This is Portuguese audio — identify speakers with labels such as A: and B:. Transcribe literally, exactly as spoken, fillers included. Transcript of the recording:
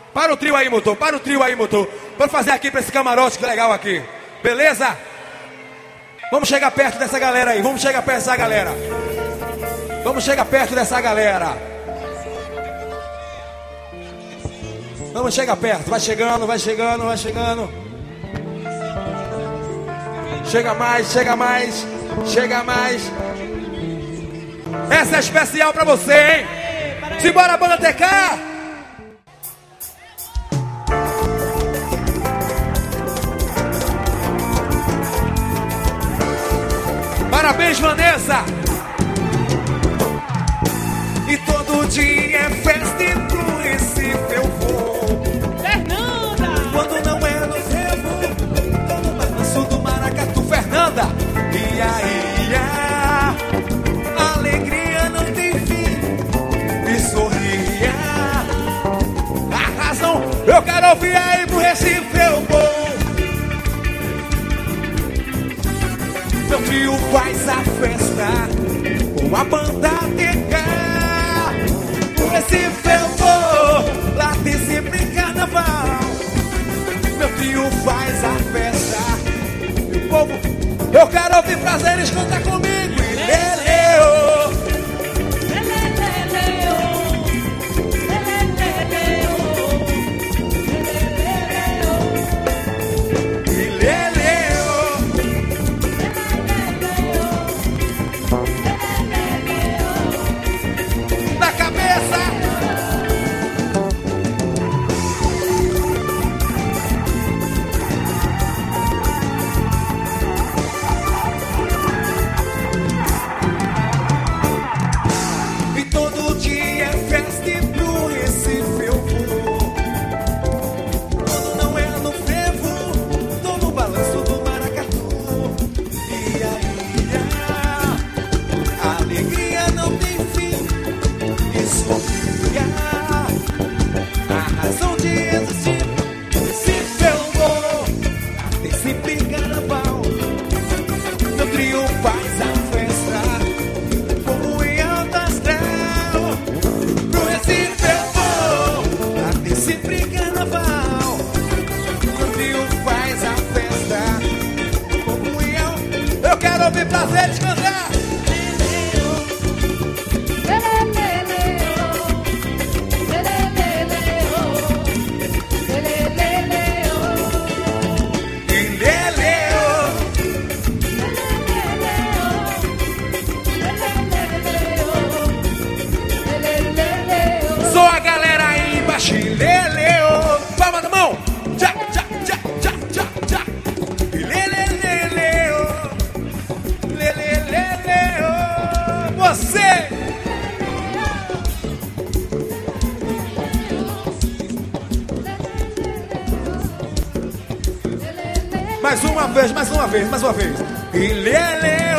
A: Para o trio aí, motor. Para o trio aí, motor. Vamos fazer aqui pra esse camarote que legal aqui. Beleza? Vamos chegar perto dessa galera aí. Vamos chegar perto dessa galera. Vamos chegar perto dessa galera. Vamos chegar perto. Vai chegando, vai chegando, vai chegando. Chega mais, chega mais. Chega mais. Essa é especial pra você, hein? Simbora, banda T K! Parabéns, Vanessa! E todo dia é festa e pro Recife eu vou.
B: Fernanda!
A: Quando não é no Revo, tô no balanço do Maracatu. Fernanda! E aí, a alegria não tem fim. E sorria. A razão, eu quero ouvir aí pro Recife eu vou. Meu trio faz a festa com a banda T K. Pro Recife eu vou, lá tem sempre carnaval. Meu trio faz a festa. Meu povo, eu quero ouvir prazeres, conta comigo. E leleu, prazeres, cantar. Só a galera aí embaixo, leleu. Palma na mão. Tchá, tchá, tchá, tchá, tchá, tchá. Leleleleu. Leleleleu. Você. Mais uma vez, mais uma vez, mais uma vez. E leleu.